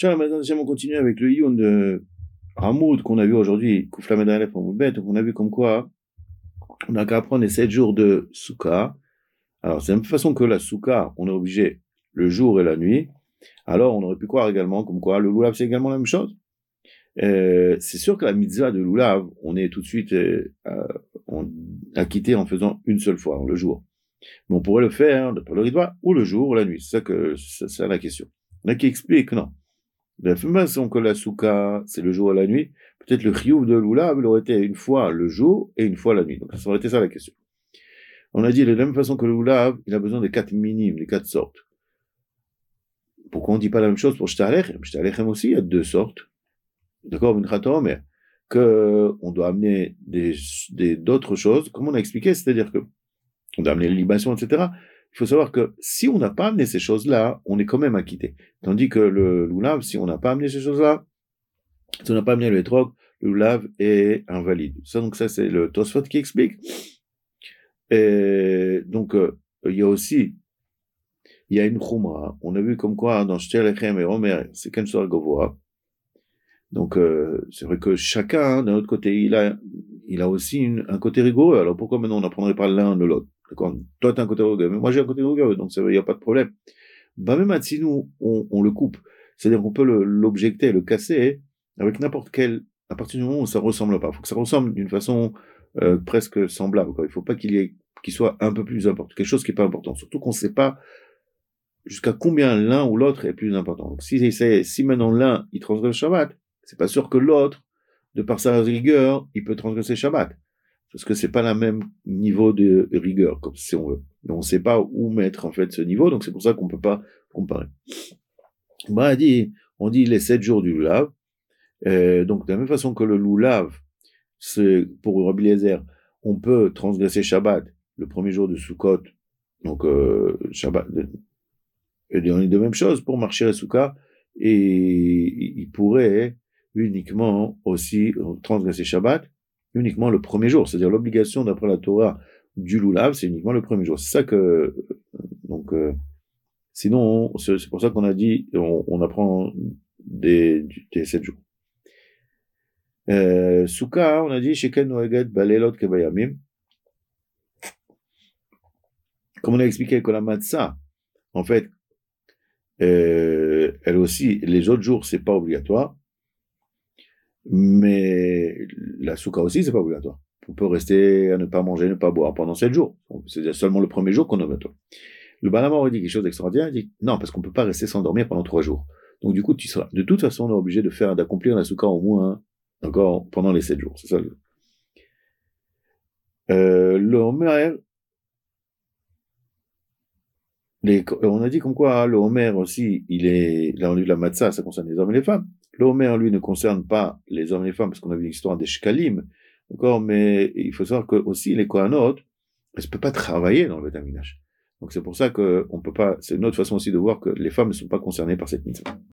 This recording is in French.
On continue avec le Yun de Hamoud qu'on a vu aujourd'hui, Kouflamed Aleph Hamoud Bet, donc on a vu comme quoi on n'a qu'à apprendre les 7 jours de Souka. Alors, c'est de la même façon que la Souka, on est obligé le jour et la nuit. Alors, on aurait pu croire également comme quoi le Lulav, c'est également la même chose. C'est sûr que la mitzvah de Lulav, on est tout de suite acquitté en faisant une seule fois, le jour. Mais on pourrait le faire par le Ritva ou le jour ou la nuit. C'est ça la question. Il y en a qui expliquent, non. De la même façon que la Souka, c'est le jour et la nuit, peut-être le Chiyuv de Lulav, il aurait été une fois le jour et une fois la nuit. Donc, ça aurait été ça la question. On a dit de la même façon que le Lulav, il a besoin des 4 minimes, les 4 sortes. Pourquoi on dit pas la même chose pour Shta Alechem? Shta Alechem aussi, il y a 2 sortes. D'accord, mais que on doit amener d'autres choses, comme on a expliqué, c'est-à-dire que on doit amener les libations, etc. Il faut savoir que si on n'a pas amené ces choses-là, on est quand même acquitté. Tandis que le Lulav, si on n'a pas amené ces choses-là, si on n'a pas amené le Etrog, le Lulav est invalide. Donc ça, c'est le Tosfot qui explique. Et donc, il y a une Khumra. On a vu comme quoi, dans Shter Lechem et Omer, c'est qu'un soir Govoa. Donc, c'est vrai que chacun, d'un autre côté, il a aussi un côté rigoureux. Alors, pourquoi maintenant on n'apprendrait pas l'un de l'autre? D'accord? Toi, t'as un côté rigoureux, mais moi, j'ai un côté rigoureux, donc il n'y a pas de problème. Bah, même si nous, on le coupe. C'est-à-dire qu'on peut l'objecter, le casser, avec n'importe quel, à partir du moment où ça ressemble pas. Il faut que ça ressemble d'une façon, presque semblable, quoi. Il faut pas qu'il soit un peu plus important. Quelque chose qui est pas important. Surtout qu'on sait pas jusqu'à combien l'un ou l'autre est plus important. Donc, si maintenant l'un, il transgresse le Shabbat, c'est pas sûr que l'autre, de par sa rigueur, il peut transgresser Shabbat. Parce que c'est pas le même niveau de rigueur, comme si on veut. Donc, on sait pas où mettre, en fait, ce niveau, donc c'est pour ça qu'on peut pas comparer. Bah, on dit les 7 jours du Lulav. Donc, de la même façon que le Lulav, c'est, pour Rabbi Eliezer, on peut transgresser Shabbat le premier jour de Sukkot. Donc, Shabbat, et de même chose pour marcher à Souka, et il pourrait uniquement aussi transgresser Shabbat uniquement le premier jour, c'est-à-dire l'obligation d'après la Torah du Lulav, c'est uniquement le premier jour. C'est ça que donc sinon c'est pour ça qu'on a dit on apprend des 7 jours. Souka, on a dit Sheken Noeget Balelot Kebayamim. Comme on a expliqué que la matzah, en fait, elle aussi, les autres jours, c'est pas obligatoire. Mais la souka aussi, c'est pas obligatoire. On peut rester à ne pas manger, ne pas boire pendant 7 jours. C'est seulement le premier jour qu'on est obligatoire. Le Balama aurait dit quelque chose d'extraordinaire. Il dit, non, parce qu'on peut pas rester sans dormir pendant 3 jours. Donc, du coup, de toute façon, on est obligé d'accomplir la souka au moins, encore, pendant les 7 jours. C'est ça. Le Homer, on a dit comme quoi, le Homer aussi, là, on a vu la matzah, ça concerne les hommes et les femmes. Le Homer, lui, ne concerne pas les hommes et les femmes, parce qu'on a vu l'histoire des shkalim, d'accord, mais il faut savoir que aussi les Kohanot, elles ne peuvent pas travailler dans le Beth Amikdash. Donc c'est pour ça que on peut pas, c'est une autre façon aussi de voir que les femmes ne sont pas concernées par cette mitzvah.